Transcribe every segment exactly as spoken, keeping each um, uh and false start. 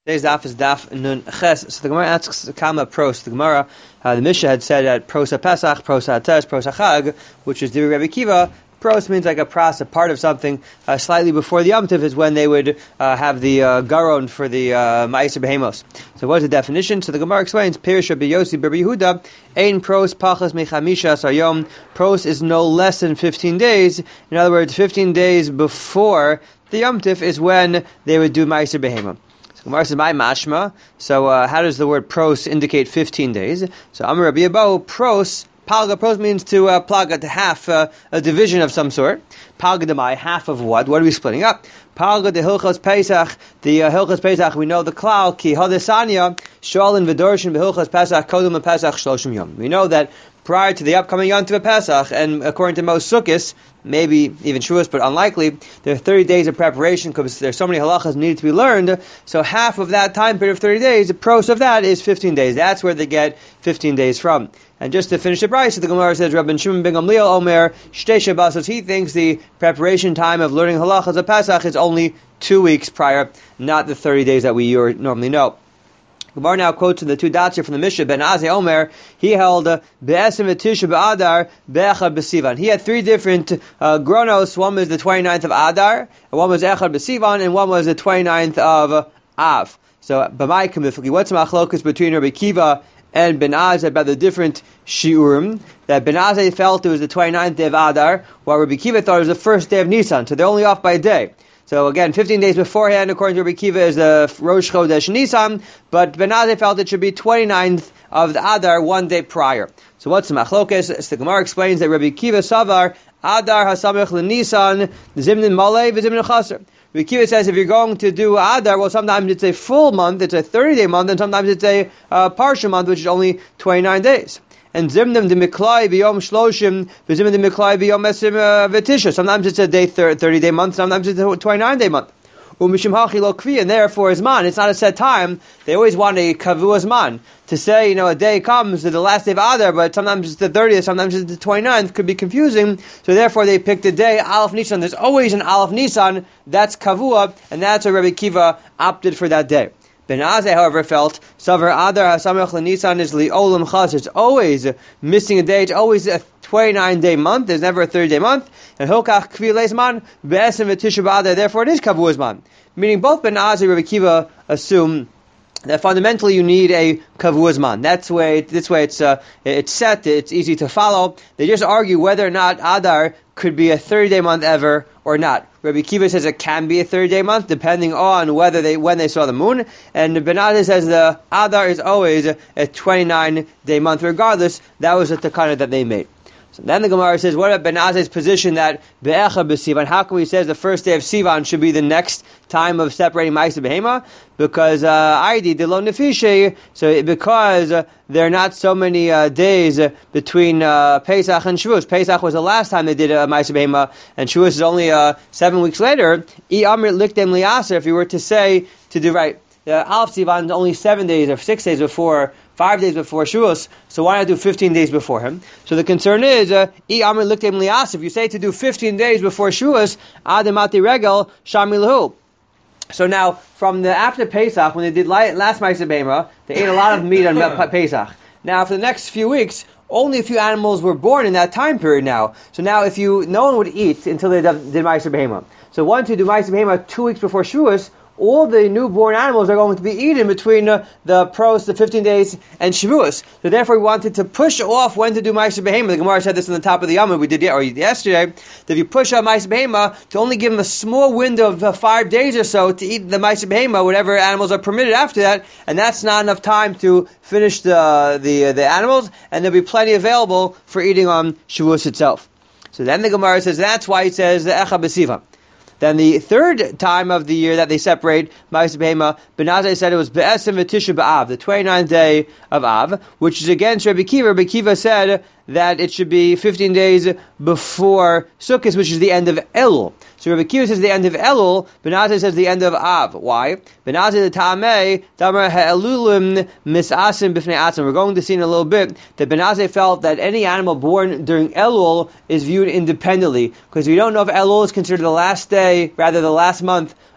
Today's daf is daf nun ches. So the Gemara asks Kama pros. The Gemara, uh, the Mishnah had said that pros Pesach, pros Hates, pros Chag, which is Divrei Rabbi Kiva. Pros means like a pras, a part of something. Uh, slightly before the Yom Tov is when they would uh, have the uh, garon for the uh, Ma'aser Behemos. So what is the definition? So the Gemara explains, Pirish Rabbi Yossi Bar Yehuda, Ein pros pachas mechamisha sarayom. Pros is no less than fifteen days. In other words, fifteen days before the Yom Tov is when they would do Ma'aser Behemos. Gemara says, "My mashma." So, uh, how does the word pros indicate fifteen days? So, Amar Rabbi Abahu, pros. Palga, pros means to uh, plaga, to half, uh, a division of some sort. Palga demai, half of what? What are we splitting up? Palga de Hilchos Pesach, the uh, Hilchos Pesach, we know the klal, ki hodesanya, sholin v'dorshin v'Hilchos Pesach, kodum Pesach shloshim yom. We know that prior to the upcoming Yom Tov Pesach, and according to most Sukkos, maybe even Shavuos, but unlikely, there are thirty days of preparation because there's so many halachas needed to be learned. So half of that time period of thirty days, the pros of that is fifteen days. That's where they get fifteen days from. And just to finish the price, the Gemara says, Rabban Shimon ben Gamliel Omer, Shtei Shabbosos, he thinks the preparation time of learning halachas of Pesach is only two weeks prior, not the thirty days that we normally know. Gemara now quotes in the two dots here from the Mishnah, Ben Azai Omer, he held Be'esim v'Tisha B'Adar, Be'echad B'Sivan. He had three different uh, gronos. One was the twenty-ninth of Adar, and one was Echad B'Sivan, and one was the twenty-ninth of Av. So, B'mai Kamifli, what's the machlokus between Rabbi Kiva and Ben Azai about the different shiurim? That Ben Azai felt it was the twenty-ninth day of Adar, while Rabbi Kiva thought it was the first day of Nisan. So they're only off by a day. So again, fifteen days beforehand, according to Rabbi Kiva, is the Rosh Chodesh Nisan, but Ben Azai felt it should be twenty-ninth of the Adar, one day prior. So what's the machlokes? So the Gemara explains that Rabbi Kiva Savar, Adar Hasamech LeNisan, Zimnin Malay, V'Zimnin Chaser. Rabbi Kiva says if you're going to do Adar, well, sometimes it's a full month, it's a thirty-day month, and sometimes it's a uh, partial month, which is only twenty-nine days. And zimnim de miklai b'yom shloshim, v'zimnim de miklai b'yom esim v'tisha. Sometimes it's a day thirty-day month, sometimes it's a twenty-nine-day month. Umishim hachi lo kvi, and therefore is man. It's not a set time. They always want a kavuas man to say, you know, a day comes to the last day of Adar, but sometimes it's the thirtieth, sometimes it's the twenty-ninth. Could be confusing. So therefore, they picked the day Aleph Nisan. There's always an Aleph Nisan. That's kavua, and that's why Rabbi Kiva opted for that day. Ben Azai, however, felt Savar Adar Hasamech LeNisan is li'olam chas. It's always missing a day. It's always a twenty-nine-day month. There's never a thirty-day month. And Hilkach Kvi Leisman Be'esim v'Tisha B'Adar. Therefore, it is Kavuas man. Meaning, both Ben Azai and Rabbi Kiva assume that fundamentally you need a kavuas man. That's way. This way, it's uh, it's set. It's easy to follow. They just argue whether or not Adar could be a thirty-day month ever or not. Rabbi Kiva says it can be a thirty-day month depending on whether they when they saw the moon, and Ben Azai says the Adar is always a twenty-nine-day month regardless. That was the takana that they made. So then the Gemara says, what about Ben Azai's position that Be'echa B'Sivan? How can we say the first day of Sivan should be the next time of separating Ma'aser Behema? Because Aidi de lo nefishe, so because uh, there are not so many uh, days uh, between uh, Pesach and Shavuos. Pesach was the last time they did a uh, Ma'aser Behema, and Shavuos is only uh, seven weeks later. I Amrit Likdem Liaser, if you were to say to do right, uh, Aleph Sivan is only seven days or six days before. Five days before Shavuos, so why not do fifteen days before him? So the concern is, I Amr Likdem Lias, if you say to do fifteen days before Shavuos, Adamati Regel, Shami Lahu. So now, from the after Pesach, when they did last Ma'aser Behema, they ate a lot of meat on Pesach. Now, for the next few weeks, only a few animals were born in that time period now. So now, if you, no one would eat until they did Ma'aser Behema. So once you do Ma'aser Behema two weeks before Shavuos, all the newborn animals are going to be eaten between uh, the pros, the fifteen days, and Shavuos. So therefore, we wanted to push off when to do Ma'aser Behema. The Gemara said this on the top of the Yom we did or yesterday. That if you push off Ma'aser Behema, to only give them a small window of uh, five days or so to eat the Ma'aser Behema, whatever animals are permitted after that, and that's not enough time to finish the the uh, the animals, and there'll be plenty available for eating on Shavuos itself. So then the Gemara says that's why it says the Echa B'Sivan. Then the third time of the year that they separate Ma'aser Behema, Ben Azai said it was Be'esim v'Tisha B'Av, the twenty-ninth day of Av, which is against Rabbi Kiva. Rabbi Kiva said that it should be fifteen days before Sukkot, which is the end of Elul. So Rabbi Kiva says the end of Elul, Ben Azai says the end of Av. Why? Ben Azai the Ta'amei, Damar ha'elulim misasim b'fnei atzim. We're going to see in a little bit that Ben Azai felt that any animal born during Elul is viewed independently, because we don't know if Elul is considered the last day, rather the last month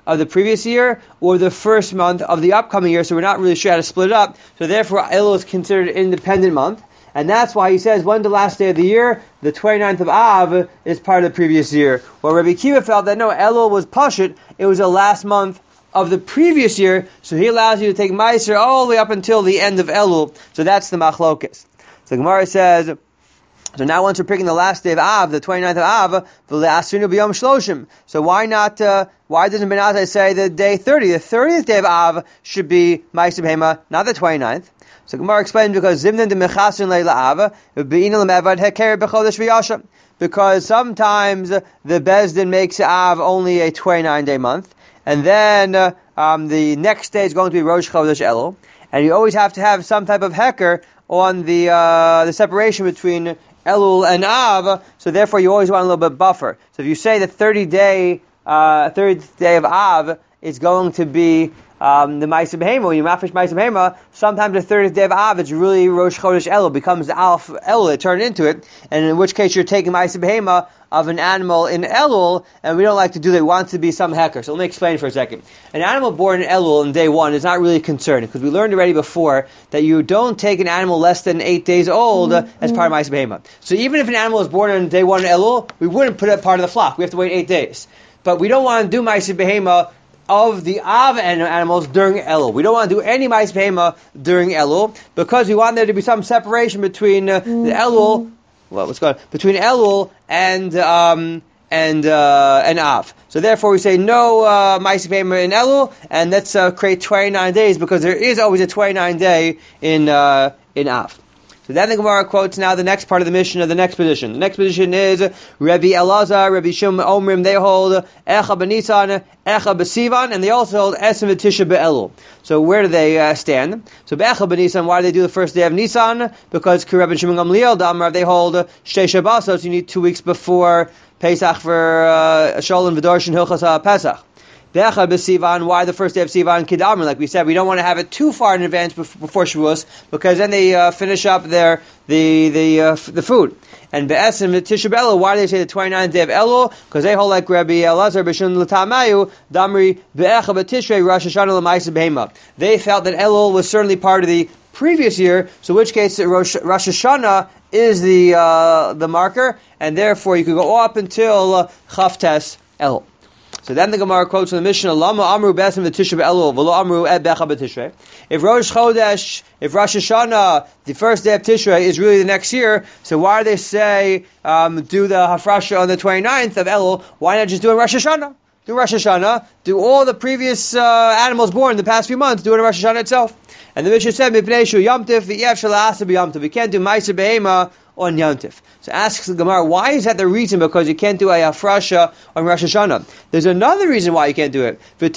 of the previous year or the first month of the upcoming year, so we're not really sure how to split it up. So therefore, Elul is considered an independent month. And that's why he says, when the last day of the year, the twenty-ninth of Av, is part of the previous year. Well, Rabbi Akiva felt that no, Elul was Pashut, it was the last month of the previous year, so he allows you to take Meiser all the way up until the end of Elul. So that's the Machlokes. So the Gemara says, so now once we're picking the last day of Av, the twenty-ninth of Av, v'le'asrinu b'yom shloshim. So why not, uh, why doesn't Ben Azai say the day thirty? The thirtieth day of Av should be Meiser Behema, not the twenty-ninth. So Gemara explains because Zimnan de Mechasin Leila Av, Be'ina Lemevad Heker B'chodesh V'yasha. Because sometimes the Bezdin makes Av only a twenty-nine day month, and then uh, um, the next day is going to be Rosh Chodesh Elul, and you always have to have some type of Heker on the uh, the separation between Elul and Av, so therefore you always want a little bit buffer. So if you say the thirty day, uh, thirtieth day of Av is going to be Um, the Ma'aseh Behema, when you mafish Ma'aseh Behema, sometimes the thirtieth day of Av, it's really Rosh Chodesh Elul, becomes the Alf Elul, it turned into it, and in which case you're taking Ma'aseh Behema of an animal in Elul, and we don't like to do that, we want it to be some hecker. So let me explain for a second. An animal born in Elul in day one is not really concerned, because we learned already before that you don't take an animal less than eight days old uh, as part of Ma'aseh Behema. So even if an animal is born on day one in Elul, we wouldn't put it part of the flock, we have to wait eight days. But we don't want to do Ma'aseh Behema of the Av animals during Elul. We don't want to do any Ma'aseh Behema during Elul because we want there to be some separation between uh, the Elul, well, what's going on? Between Elul and um, and uh, and Av. So therefore, we say no uh, Ma'aseh Behema in Elul, and let's uh, create twenty-nine days because there is always a twenty-nine day in uh, in Av. So then the Gemara quotes now the next part of the mission of the next position. The next position is Rabbi Elazar, Rabbi Shimon Omrim. They hold Echa b'Nisan, Echa b'Sivan, and they also hold Esem v'Tisha b'Elul. So where do they uh, stand? So Echa b'Nisan, why do they do the first day of Nisan? Because Rabbi Shimon Gamliel, Damar, they hold Shtei Shabbosos. You need two weeks before Pesach for uh, Sholem v'Dorshin Hilchos HaPesach. Be'echad b'Sivan, why the first day of Sivan Kedamar? Like we said, we don't want to have it too far in advance before Shavuos, because then they uh, finish up their the the uh, the food. And Be'esem Tisha b'Elul, why do they say the twenty-ninth day of Elul? Because they hold like Rabbi Elazar b'Shun l'Tamayu Damri Be'echad b'Tishrei Rosh Hashanah l'Ma'aseh Behema. They felt that Elul was certainly part of the previous year, so in which case Rosh, Rosh Hashanah is the uh, the marker, and therefore you could go up until uh, Chavtes Elul. So then the Gemara quotes from the Mishnah, Lama Amru Besim the Tisha b'Elul, V'lo Amru Et Becha b'Tishrei. If Rosh Chodesh, if Rosh Hashanah, the first day of Tishrei, is really the next year, so why do they say um, do the Hafrasha on the twenty-ninth of Elul? Why not just do it in Rosh Hashanah? Do Rosh Hashanah, do all the previous uh, animals born in the past few months, do it in Rosh Hashanah itself. And the Mishnah said, Mipnei Shu Yomtiv, V'yev Shalasa b'Yomtiv. We can't do Ma'aseh Behema on Yontif. So asks the Gemara, why is that the reason? Because you can't do a Hafrasha on Rosh Hashanah. There's another reason why you can't do it. We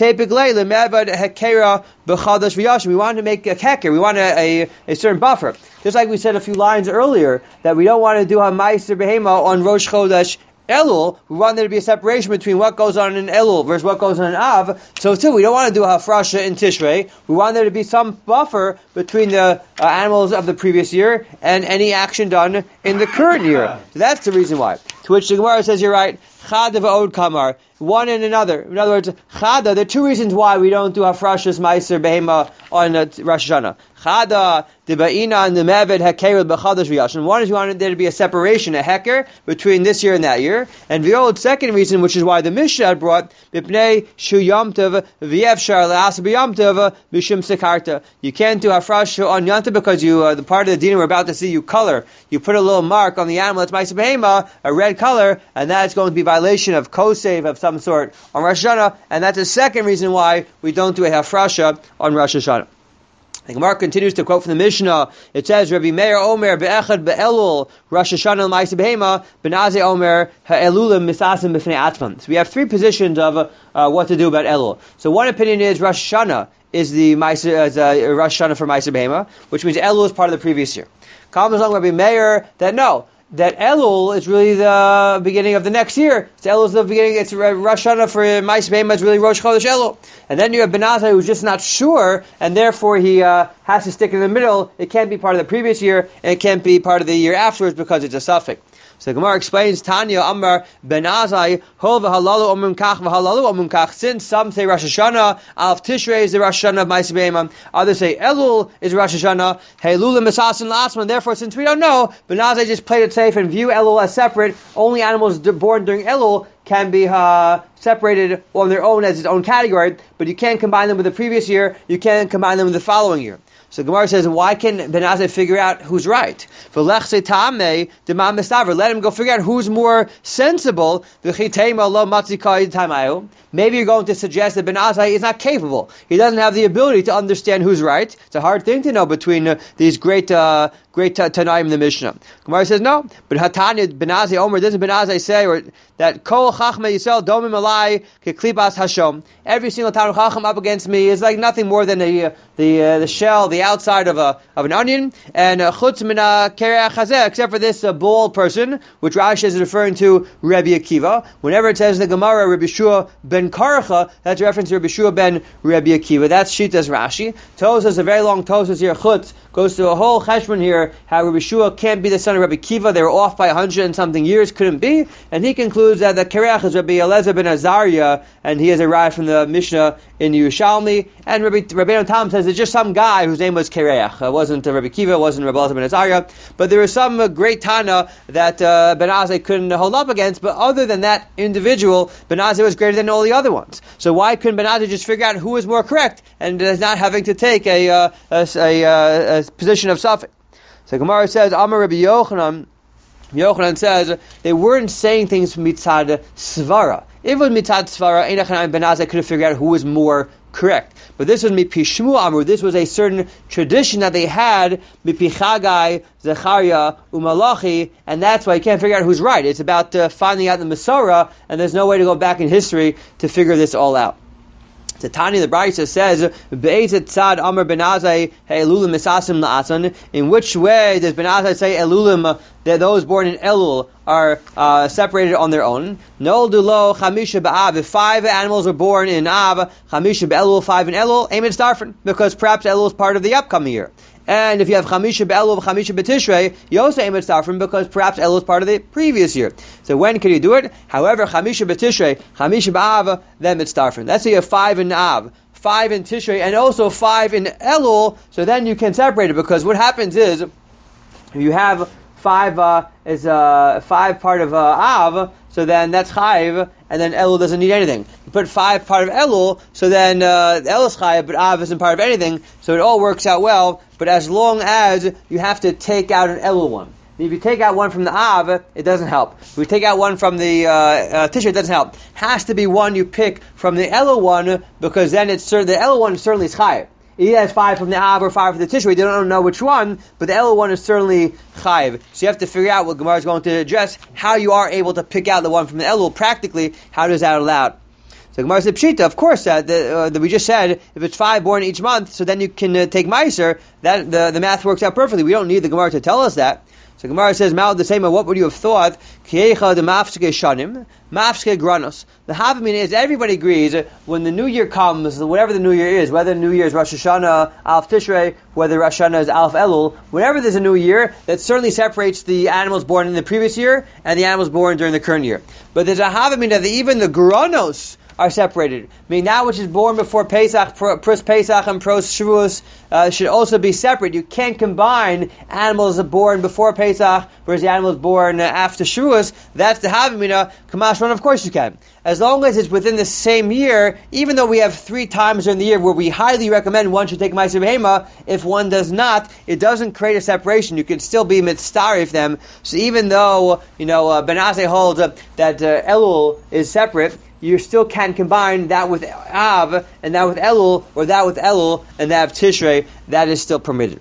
want to make a heker. We want a, a, a certain buffer. Just like we said a few lines earlier, that we don't want to do a Ma'aseh Behema on Rosh Chodesh Elul. We want there to be a separation between what goes on in Elul versus what goes on in Av. So too, we don't want to do a Hafrasha in Tishrei. We want there to be some buffer between the uh, animals of the previous year and any action done in the current year. So that's the reason why. To which the Gemara says, you're right, Chada v'od kamar, one and another. In other words, Chada, there are two reasons why we don't do Hafrashas Ma'aseh Behema on uh, Rosh Hashanah. Chada, the Ba'ina and the Meved Heker b'Chadash v'Yashin. One is you want there to be a separation, a heker, between this year and that year. And the old second reason, which is why the Mishnah had brought, B'pnei Shu Yom Tov v'Yevshar le'asa b'Yom Tov b'Shim Sekarta. You can't do Hafrasha on Yom Tov because you, uh, the part of the din we're about to see, you color. You put a little mark on the animal that's Ma'aseh Behema, a red color, and that's going to be violation of kosev of some sort on Rosh Hashanah, and that's the second reason why we don't do a Hafrasha on Rosh Hashanah. The Gemara continues to quote from the Mishnah. It says, Rabbi Meir Omer be'echad be'elul Rosh Hashanah l'Ma'aseh Behema Benaze Omer ha'elulim misasim b'fnei atzman. So we have three positions of uh, what to do about Elul. So one opinion is Rosh Hashanah is the Ma'aseh, uh, Rosh Hashanah for Ma'aseh Behema, which means Elul is part of the previous year. Comes along Rabbi Meir that no, that Elul is really the beginning of the next year. So Elul is the beginning, it's Rosh Hashanah for Ma'aseh Behema, it's really Rosh Chodesh Elul. And then you have Benazai who's just not sure, and therefore he uh, has to stick in the middle. It can't be part of the previous year, and it can't be part of the year afterwards because it's a suffix. So the Gemara explains, Tanya Amar Ben Azai, Hol v'halalu omrim kach v'halalu omrim kach. Since some say Rosh Hashanah, Alf Tishrei is the Rosh Hashanah of Ma'aseh Behema, others say Elul is Rosh Hashanah, Heilulim Misasin La'atzman. Therefore, since we don't know, Ben Azai just played it safe and view Elul as separate. Only animals born during Elul can be uh, separated on their own as its own category, but you can't combine them with the previous year, you can't combine them with the following year. So Gemara says, why can Ben Azai figure out who's right? Let him go figure out who's more sensible. Maybe you're going to suggest that Ben Azai is not capable. He doesn't have the ability to understand who's right. It's a hard thing to know between uh, these great uh, great uh, Tanaim in the Mishnah. Gemara says, no. But Hatanya, Ben Azai, Omer, doesn't Ben Azai say or, that Kol Chachma Yisrael Domim Alai Keklipas Hashom. Every single Talmid Chacham up against me is like nothing more than the uh, the uh, the shell, the outside of a of an onion, and chutz mina kereach hazeh, except for this uh, bald person, which Rashi is referring to Rabbi Akiva. Whenever it says in the Gemara Rabbi Shua ben Karcha, that's a reference to Rabbi Shua ben Rabbi Akiva. That's Shitas Rashi. Tos is a very long Tos here. Chutz goes to a whole cheshbon here. How Rabbi Shua can't be the son of Rabbi Akiva. They were off by a hundred and something years. Couldn't be, and he concludes that the kereach is Rabbi Elazar ben Azariah, and he has arrived from the Mishnah in Yerushalmi. And Rabbi Rabbeinu Tam says it's just some guy whose name was Kereach. It wasn't uh, Rabbi Kiva, it wasn't Rabbi Elazar ben Azariah. But there was some uh, great Tana that uh, Ben Azai couldn't hold up against. But other than that individual, Ben Azai was greater than all the other ones. So why couldn't Ben Azai just figure out who is more correct and is not having to take a, uh, a, a, a, a position of suffix? So Gemara says, Amar Rabbi Yochanan, Yochanan says they weren't saying things from mitzad svara. If it was mitzad svara, Einach Ben Azai could have figured out who was more correct. But this was mipi Shmu Amru. This was a certain tradition that they had, mipi Chagai, Zechariah, Umalachi, and that's why you can't figure out who's right. It's about uh, finding out the Masorah, and there's no way to go back in history to figure this all out. The Tanya, the Brisa says, "Be'ezet tzad Amar Ben Azai Elulim Misasim La'atzon." In which way does Ben Azai say Elulim, that those born in Elul are uh, separated on their own? Noldu lo Chamisha Ba'av. If five animals are born in Av, Chamisha Be'elul, five in Elul, Emet Starfin, because perhaps Elul is part of the upcoming year. And if you have Chamisha Be'elul, Chamisha B'Tishrei, you also Emet Starfin, because perhaps Elul is part of the previous year. So when can you do it? However, Chamisha B'Tishrei, Chamisha Ba'av, then Mitzdarfin. Let's say you have five in Av, five in Tishrei, and also five in Elul, so then you can separate it, because what happens is, you have five uh, is uh, five part of uh, Av, so then that's Chayiv, and then Elul doesn't need anything. You put five part of Elul, so then uh, Elul is Chayiv, but Av isn't part of anything, so it all works out well, but as long as you have to take out an Elul one. If you take out one from the Av, it doesn't help. If you take out one from the uh, uh, Tishrei, it doesn't help. Has to be one you pick from the Elul one, because then it's the Elul one certainly is Chayiv. He has five from the Av or five from the Tishrei. They don't know which one, but the Elul one is certainly Chayiv. So you have to figure out what Gemara is going to address, how you are able to pick out the one from the Elul practically. How does that allow? So Gemara said, Pshita, of course, uh, the, uh, that we just said, if it's five born each month, so then you can uh, take Meiser, that the, the math works out perfectly. We don't need the Gemara to tell us that. So Gemara says, Ma'al the same, what would you have thought? Kiecha de mafske shanim, mafske granos. The Havamina is, everybody agrees, when the new year comes, whatever the new year is, whether the new year is Rosh Hashanah, Alf Tishrei, whether Rosh Hashanah is Alf Elul, whenever there's a new year, that certainly separates the animals born in the previous year and the animals born during the current year. But there's a Havamina that even the granos are separated. I mean, that which is born before Pesach, pros Pesach and pros Shavuos, uh, should also be separate. You can't combine animals that are born before Pesach versus the animals born uh, after Shavuos. That's the Havamina. Kamashron, of course you can. As long as it's within the same year, even though we have three times during the year where we highly recommend one should take Ma'aser Behema, if one does not, it doesn't create a separation. You can still be mitzdarif them. So even though, you know, uh, Ben Azai holds uh, that uh, Elul is separate, you still can combine that with Av, and that with Elul, or that with Elul, and that with Tishrei. That is still permitted.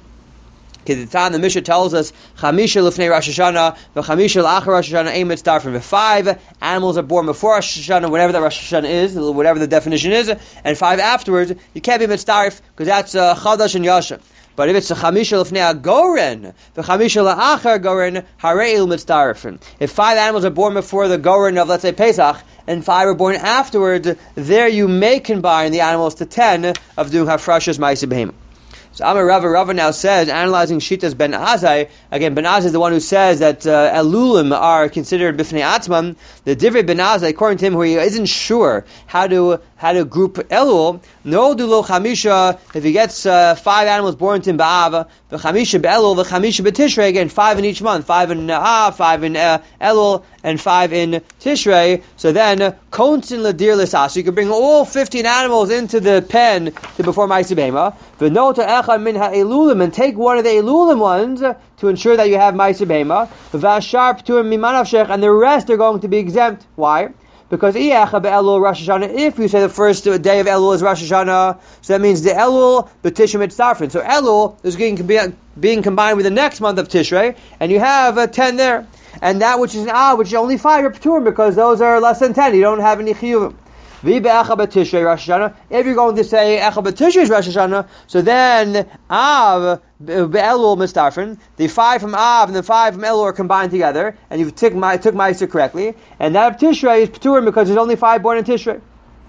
The Mishnah tells us, Chamisha lefnei Rosh Hashanah, v'chamisha l'achar Rosh Hashanah, ein mitzdarfin. The five animals are born before Rosh Hashanah, whatever that Rosh Hashanah is, whatever the definition is, and five afterwards, you can't be mitzdarif, because that's uh, Chadash and Yasha. But if it's a Chamisha lefnei Goren, the Chamisha la'achar Goren, hareil mitzdarfin. If five animals are born before the Goren of, let's say, Pesach, and five are born afterwards, there you may combine the animals to ten of doing Hafrashas Ma'aser Behema. So Amar Rava, Rava now says, analyzing Shitas Ben Azai, again, Ben Azai is the one who says that uh, Elulim are considered Bifnei Atzman. The Divrei Ben Azai, according to him, who he isn't sure how to how to group Elul, no dulo chamisha, if he gets uh, five animals born to him ba'ava, the chamisha be'elul, the chamisha be'tishrei, again, five in each month, five in Av, five in uh, Elul, and five in Tishrei, so then, kontin ladir l'sas, you can bring all fifteen animals into the pen to before Ma'aseh Behema, v'nota echad min ha'elulim, and take one of the elulim ones to ensure that you have Ma'aseh Behema, v'ashar p'turim mimanavshech, and the rest are going to be exempt. Why? Because if you say the first day of Elul is Rosh Hashanah, so that means the Elul b'Tishrei mitzarfin. So Elul is being, being combined with the next month of Tishrei, and you have uh, ten there. And that which is an Av, which is only five, you're P'turim, because those are less than ten. You don't have any Chiyuvim. If you're going to say Echa b'Tishrei is Rosh Hashanah, so then Av be'elul mistarfin, the five from Av and the five from Elul are combined together, and you took my took Ma'aser correctly, and that of Tishrei is P'turim because there's only five born in Tishrei.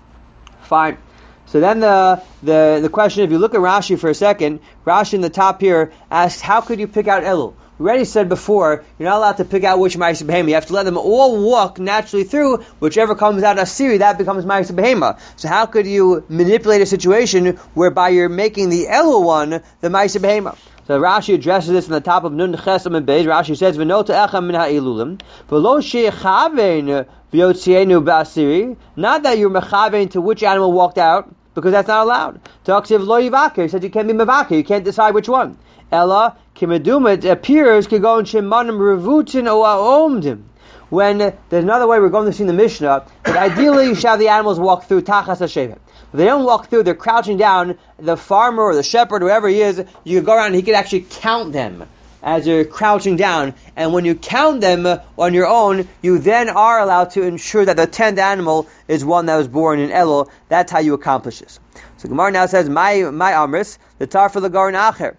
Fine. So then the, the the question, if you look at Rashi for a second, Rashi in the top here asks, how could you pick out Elul? We already said before, you're not allowed to pick out which Ma'aseh Behema. You have to let them all walk naturally through. Whichever comes out Asiri, that becomes Ma'aseh Behema. So how could you manipulate a situation whereby you're making the Elul one the Ma'aseh Behema? So Rashi addresses this in the top of Nun Chesam and Beis. Rashi says, "V'nota echam min ha'elulim, v'lo she'chavein v'yotzienu ba'asiri." Not that you're mechavein to which animal walked out, because that's not allowed. Taksiv lo yivaker. He said you can't be mevaker. You can't decide which one. Ella kimeduma, it appears kigon shemanim revutin o aomdim. When there's another way we're going to see in the Mishnah, that ideally you should have the animals walk through tachas hashevet. If they don't walk through, they're crouching down. The farmer or the shepherd, whoever he is, you can go around and he can actually count them as you're crouching down. And when you count them on your own, you then are allowed to ensure that the tenth animal is one that was born in Elul. That's how you accomplish this. So Gemara now says, "My my amris the tar for the garin acher."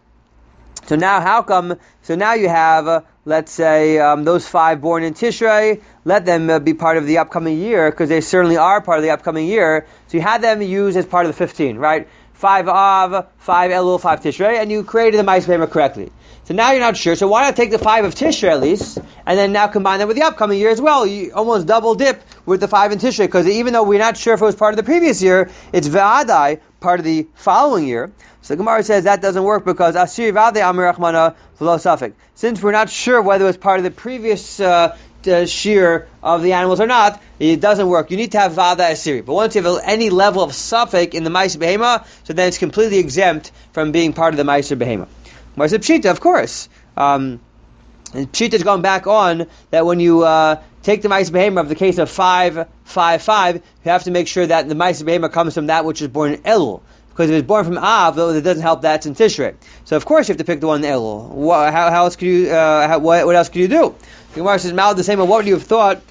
So now, how come? So now you have, uh, let's say, um, those five born in Tishrei. Let them uh, be part of the upcoming year, because they certainly are part of the upcoming year. So you had them used as part of the fifteen, right? Five Av, five Elul, five Tishrei, and you created the Ma'aseh Behema correctly. So now you're not sure. So why not take the five of Tishrei at least, and then now combine them with the upcoming year as well? You almost double dip with the five in Tishrei, because even though we're not sure if it was part of the previous year, it's V'adai, part of the following year. So the Gemara says that doesn't work because Asir V'adai Amir Rachmana V'lo Safek. Since we're not sure whether it was part of the previous uh, uh, shear of the animals or not, it doesn't work. You need to have V'adai Asiri. But once you have any level of Safek in the Ma'aseh Behema, so then it's completely exempt from being part of the Ma'aseh Behema. Ma'aseh Pshita, of course. Um, and Pshita is going back on that when you uh, take the Ma'aseh Behema of the case of five, five, five, you have to make sure that the Ma'aseh Behema comes from that which is born in Elul. Because if it's born from Av, though, it doesn't help that's in Tishrei. So of course you have to pick the one in Elul. What, how, how else could you? Uh, how, what, what else could you do? The Gemara says, "Mal the same. What would you have thought?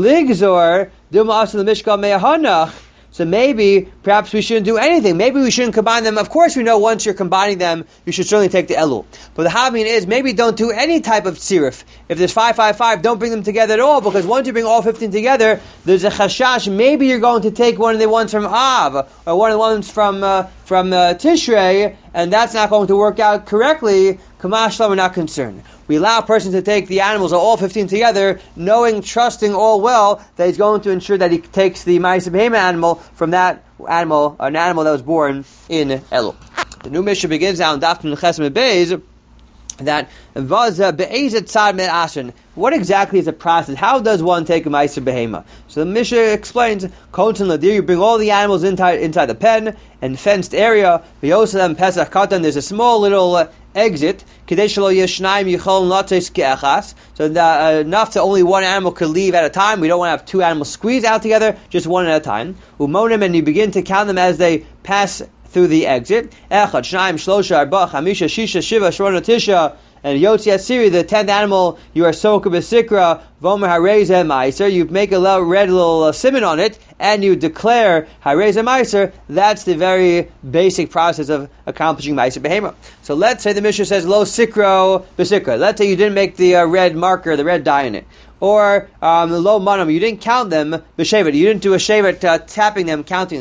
Ligzor duma asan l'mishkal me'ahanach." So maybe, perhaps we shouldn't do anything. Maybe we shouldn't combine them. Of course, we know once you're combining them, you should certainly take the Elul. But the Havmin is, maybe don't do any type of tzirif. If there's five, five, five, don't bring them together at all, because once you bring all fifteen together, there's a chashash. Maybe you're going to take one of the ones from Av, or one of the ones from uh, from uh, Tishrei, and that's not going to work out correctly. Kamashla, we're not concerned. We allow a person to take the animals, all fifteen together, knowing, trusting all well that he's going to ensure that he takes the Ma'aseh Behema animal from that animal, an animal that was born in Elul. The new Mishnah begins now in Daf Nun Ches Amud Beis, that was be'ezet tzad med ashen. What exactly is the process? How does one take a Ma'aseh Behema? So the Mishnah explains, Kontin Ladir, you bring all the animals inside, inside the pen and fenced area. V'yosalem Pesach Katan, there's a small little uh, exit. Kedei shelo yeshnayim yichol latzos ke'achas. So that, uh, enough that only one animal could leave at a time. We don't want to have two animals squeezed out together, just one at a time. Umonim, and you begin to count them as they pass through the exit. Echad, Shnayim, Shlosha, Arba, Chamisha, Shisha, Shiva, Shorona, Tisha, and Yotzi Asiri, the tenth animal, you are Soka Besikra, Vomer Hareza Meiser, you make a little red little uh, simon on it, and you declare Hareza Meiser. That's the very basic process of accomplishing Meiser Behema. So let's say the Mishnah says Lo Sikro Besikra. Let's say you didn't make the uh, red marker, the red dye in it. Or um, Lo Manam, you didn't count them, Beshevet. You didn't do a Shevet uh, tapping them, counting them.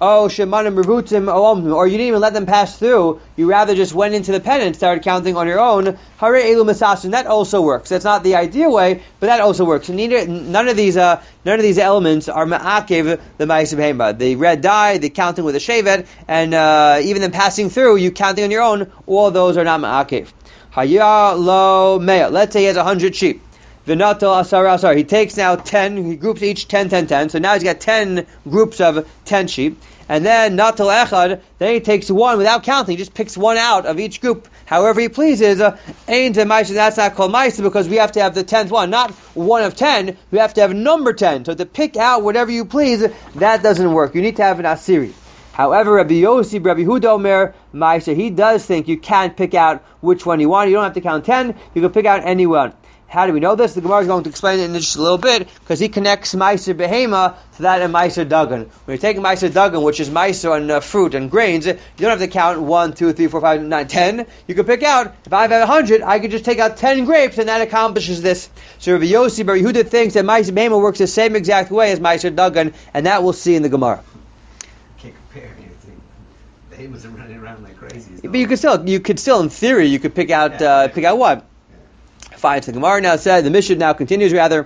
Oh, shemanim revutim olomim, or you didn't even let them pass through. You rather just went into the pen and started counting on your own. Hare elu masasin. That also works. That's not the ideal way, but that also works. So neither, none of these, uh, none of these elements are ma'akev the ma'aseh behema. The red dye, the counting with a shevet, and uh, even the passing through, you counting on your own. All those are not ma'akev. Haya lo mea. Let's say he has a hundred sheep. V'nato asar asar. He takes now ten. He groups each ten, ten, ten. So now he's got ten groups of ten sheep. And then natal echad. Then he takes one without counting. He just picks one out of each group, however he pleases. Ain't a ma'aseh. That's not called ma'aseh because we have to have the tenth one, not one of ten. We have to have number ten. So to pick out whatever you please, that doesn't work. You need to have an asiri. However, Rabbi Yossi, Rabbi Huda Omer, Ma'aseh, he does think you can pick out which one you want. You don't have to count ten. You can pick out any one. How do we know this? The Gemara is going to explain it in just a little bit, because he connects Ma'aser Behema to that and Ma'aser Dagan. When you're taking Ma'aser Dagan, which is Ma'aser on uh, fruit and grains, you don't have to count one, two, three, four, five, nine, ten. You can pick out, if I have a hundred, I can just take out ten grapes, and that accomplishes this. So Rabbi Yossi Bar Yehuda thinks that Ma'aser Behema works the same exact way as Ma'aser Dagan, and that we'll see in the Gemara. Can't compare anything. Behemoths are running around like crazy. But you could still, you could still, in theory, you could pick out, uh, pick out one. Fine. So the Gemara now said, the Mishnah now continues rather.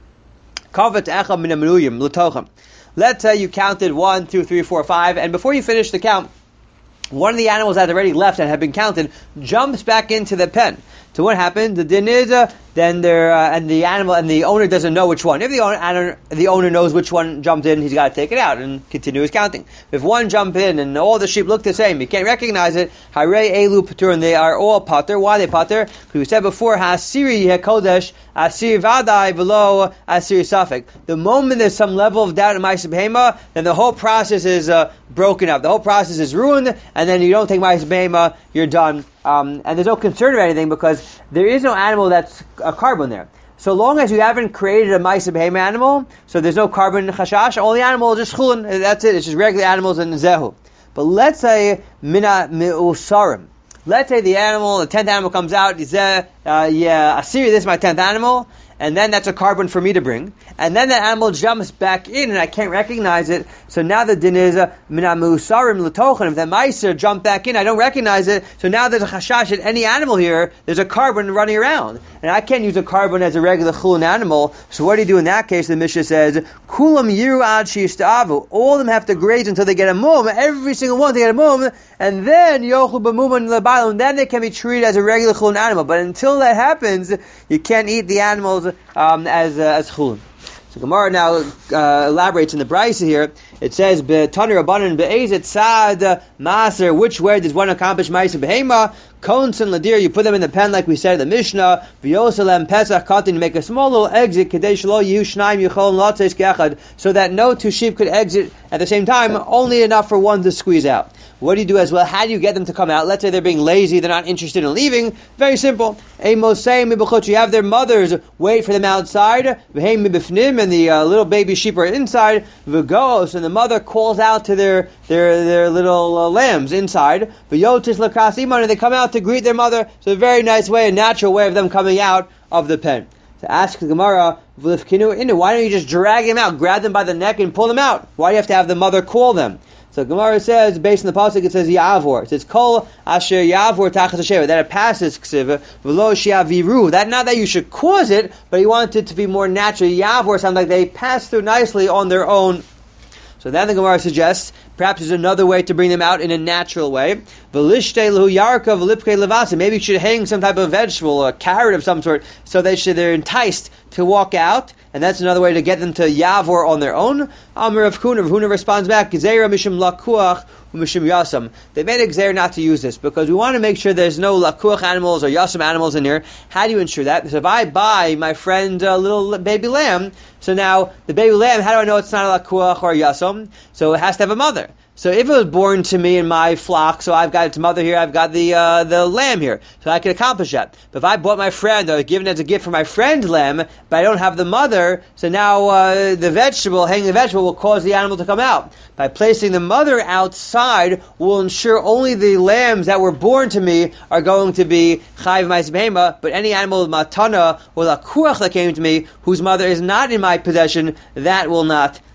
Let's say you counted one, two, three, four, five, and before you finish the count, one of the animals that had already left and had been counted jumps back into the pen. So what happened? The din is, uh, then there, uh, and the animal, and the owner doesn't know which one. If the owner, the owner knows which one jumped in, he's got to take it out and continue his counting. If one jumped in and all the sheep look the same, you can't recognize it. Hare elu patur, and they are all patur. Why are they patur? Because we said before, hasiri hekodesh, asir vadai below asir safek. The moment there's some level of doubt in ma'aseh behema, then the whole process is uh, broken up. The whole process is ruined, and then you don't take ma'aseh behema, you're done. Um, and there's no concern or anything because there is no animal that's a carbon there. So long as you haven't created a ma'aseh behema animal, so there's no carbon chashash, all the animals are just chulin, that's it, it's just regular animals and zehu. But let's say mina mi'usarim. Let's say the animal, the tenth animal comes out, zeh, uh, yeah, asiri, this is my tenth animal, and then that's a carbon for me to bring. And then the animal jumps back in, and I can't recognize it. So now the din is mina musarim l'tochen. If the meiser jumped back in, I don't recognize it. So now there's a chashash at any animal here. There's a carbon running around, and I can't use a carbon as a regular chulin animal. So what do you do in that case? The Mishnah says, "Kulam yiru ad sheyista'avu." All of them have to graze until they get a mum. Every single one to get a mum, and then yochel b'muman le'baylam. Then they can be treated as a regular chulin animal. But until that happens, you can't eat the animals um, as uh, as chulin. So Gemara now uh, elaborates in the Brisa here. It says, "B'tanir abanan be'ezet sad maser." Which way does one accomplish ma'aser behema? Konsen ladir. You put them in the pen, like we said in the Mishnah. V'yosalem pesach katin. Make a small little exit. Kadei shelo yihu shnayim yichol latzes ke'echad, so that no two sheep could exit at the same time. Only enough for one to squeeze out. What do you do as well? How do you get them to come out? Let's say they're being lazy, they're not interested in leaving. Very simple. You have their mothers wait for them outside, and the uh, little baby sheep are inside. And the mother calls out to their their their little uh, lambs inside. And they come out to greet their mother. So a very nice way, a natural way of them coming out of the pen. To ask the Gemara, why don't you just drag them out, grab them by the neck and pull them out? Why do you have to have the mother call them? So Gemara says, based on the pasuk, it says Yavor. It says Kol Asher Yavor Tachas Hashem, that it passes Ksiva V'lo Shiaviru. That not that you should cause it, but he wanted it to be more natural. Yavor sounds like they pass through nicely on their own. So then the Gemara suggests perhaps there's another way to bring them out in a natural way. Maybe you should hang some type of vegetable, a carrot of some sort, so they should, they're enticed to walk out, and that's another way to get them to Yavor on their own. Amr of Huna, Huna responds back, Gezeira mishum lakuach umishum yasam. They made a Gezeira not to use this, because we want to make sure there's no lakuach animals or yasam animals in here. How do you ensure that? Because if I buy my friend a little baby lamb, so now the baby lamb, how do I know it's not a lakuach or a yasam? So it has to have a mother. So if it was born to me in my flock, so I've got its mother here, I've got the uh, the lamb here, so I can accomplish that. But if I bought my friend, or given it as a gift for my friend's lamb, but I don't have the mother, so now uh, the vegetable, hanging the vegetable, will cause the animal to come out. By placing the mother outside, will ensure only the lambs that were born to me are going to be chayv ma'aser behema, but any animal, matana, or lakuach that came to me, whose mother is not in my possession, that will not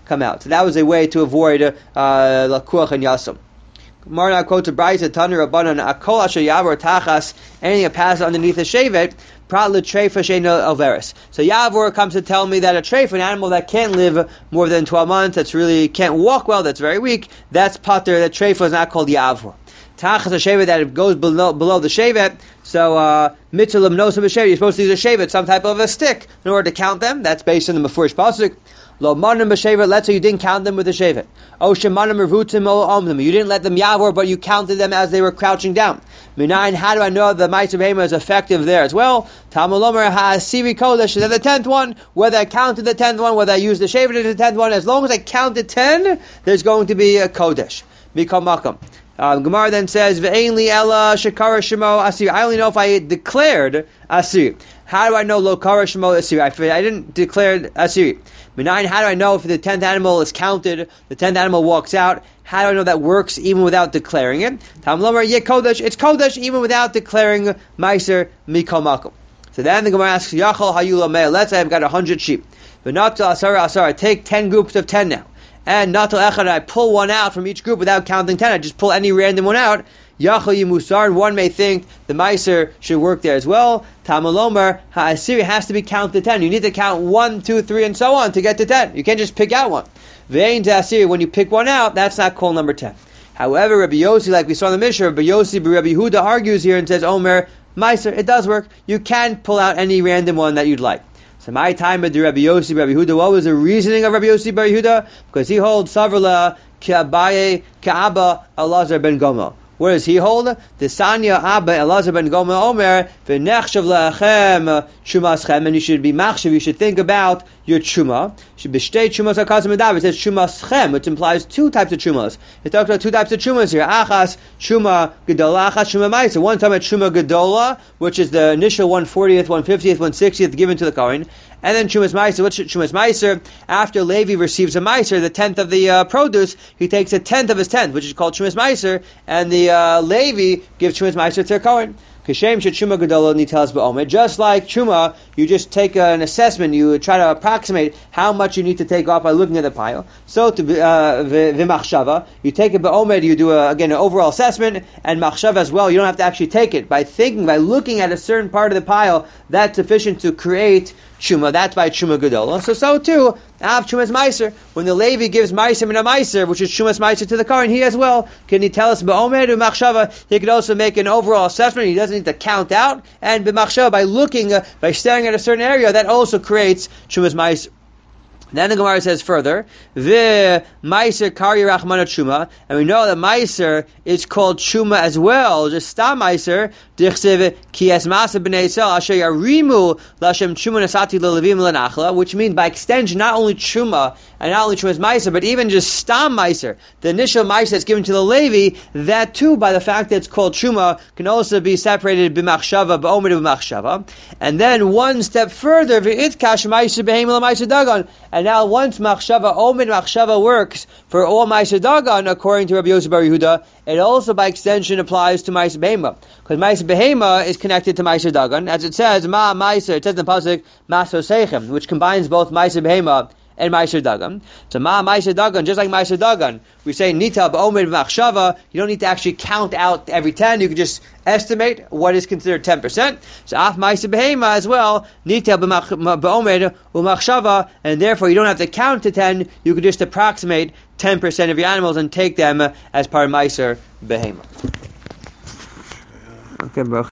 come out. So that was a way to avoid lakuach and yasum. Marna quotes a brayta Tanu Rabbanan Akol Asher Yavor Tachas, anything that passes underneath the shevet, Prat L'Treifa Sheina Alveris. So Yavor comes to tell me that a treif, an animal that can't live more than twelve months, that's really can't walk well, that's very weak, that's pater. That treifa is not called Yavor. Tachas a shevet that goes below below the shevet. So mitzvah lemnosim b'shevet, you're supposed to use a shevet, some type of a stick, in order to count them. That's based on the Mefurish pasuk. Lo manim b'shevet, let's say you didn't count them with a shevet. O shemanim revutim o omdim, you didn't let them yavor, but you counted them as they were crouching down. Minayin, how do I know the ma'aser behema is effective there as well? Talmud Lomer ha'asiri kodesh, is the tenth one, whether I counted the tenth one, whether I used the shevet as the tenth one, as long as I counted ten, there's going to be a kodesh. Mikol makom. Um, Gemara then says, "Ve'ein li ela shekara shemo asir." I only know if I declared asir. How do I know lo kara shemo asir? I, I didn't declare asir. Minayin, how do I know if the tenth animal is counted, the tenth animal walks out? How do I know that works even without declaring it? Tam lomer ye kodesh. It's kodesh even without declaring meiser mikol makom. So then the Gemara asks, Yachol hayula mei. Let's say I've got a hundred sheep. V'natal asara asara. I take ten groups of ten now. And natal echad, I pull one out from each group without counting ten. I just pull any random one out. Yachol yimusar, and one may think the meiser should work there as well. Tamalomer ha'asiri has to be counted to ten. You need to count one, two, three, and so on to get to ten. You can't just pick out one. Ve'ein ta'asiri, when you pick one out, that's not called number ten. However, Rabbi Yossi, like we saw in the Mishnah, Rabbi Yossi, Rabbi Yehuda argues here and says, Omer, meiser, it does work. You can pull out any random one that you'd like. So my time with Rabbi Yossi, Rabbi Yehuda, what was the reasoning of Rabbi Yossi, Rabbi Yehuda? Because he holds Savrla Ka'abaye Ka'aba Elazar ben Gomer. Where does he hold? The Sanya Abba Elazar ben Gomer Omer v'nechshav la'achem shumaschem, and you should be machshav. You should think about your chuma. Should be shtei chumas hakazim medav. It says chumaschem, which implies two types of chumas. It talks about two types of chumas here. Achas chuma gedola, achas chuma ma'aser. One time at chuma gedola, which is the initial one fortieth, one fiftieth, one sixtieth given to the kohen. And then Chumas Meiser. What's Chumas Meiser? After Levi receives a Meiser, the tenth of the uh, produce, he takes a tenth of his tenth, which is called Chumas Meiser, and the uh, Levi gives Chumas Meiser to their Kohen. Kashem Chuma Gedola Nitelas Ba'omer. Just like Chuma, you just take an assessment, you try to approximate how much you need to take off by looking at the pile. So to V'machshava, uh, you take it Ba'omer, you do a, again an overall assessment, and Machshava as well, you don't have to actually take it. By thinking, by looking at a certain part of the pile, that's sufficient to create Chuma. That's by Chuma Gedola. So so too, Av Chumas Meiser, when the Levi gives Meiser and a Meiser, which is Chumas Meiser to the Kohen, he as well, can he tell us Ba'omer or Machshava? He could also make an overall assessment. He doesn't need to count out, and B'machshava, by looking, uh, by staring at a certain area, that also creates Chumas Meiser. Then the Gemara says further, the Meiser Kari Rachmana Chuma, and we know that Meiser is called Chuma as well, just Stam Meiser, Dichsev Ki Esmasa B'nei Yisrael Asher Yarimu Lashem Chuma Nasati L'Levim L'Nachla, which means by extension not only Chuma and not only Chuma's Meiser, but even just Stam Meiser, the initial Meiser that's given to the Levi, that too, by the fact that it's called Chuma, can also be separated B'machshava, B'omer B'machshava. And then one step further, V'itkash Meiser B'heim L'Meiser Dagon. And now once Machshava, Omen Machshava works for all Meiser Dagon, according to Rabbi Yosef Bar Yehuda, it also by extension applies to Meiser Behema. Because Meiser Behema is connected to Meiser Dagon. As it says, Ma Meiser, it says in the Pasuk, Maso Seichem, which combines both Meiser Behema and Meiser Dagon. So Ma Meiser Dagon, just like Meiser Dagon, we say Nita B'omer B'machshava, you don't need to actually count out every ten, you can just estimate what is considered ten percent. So Af Meiser Behema as well, Nita B'omer B'machshava, and therefore you don't have to count to ten, you can just approximate ten percent of your animals and take them as part of Meiser Behema. Okay, bro.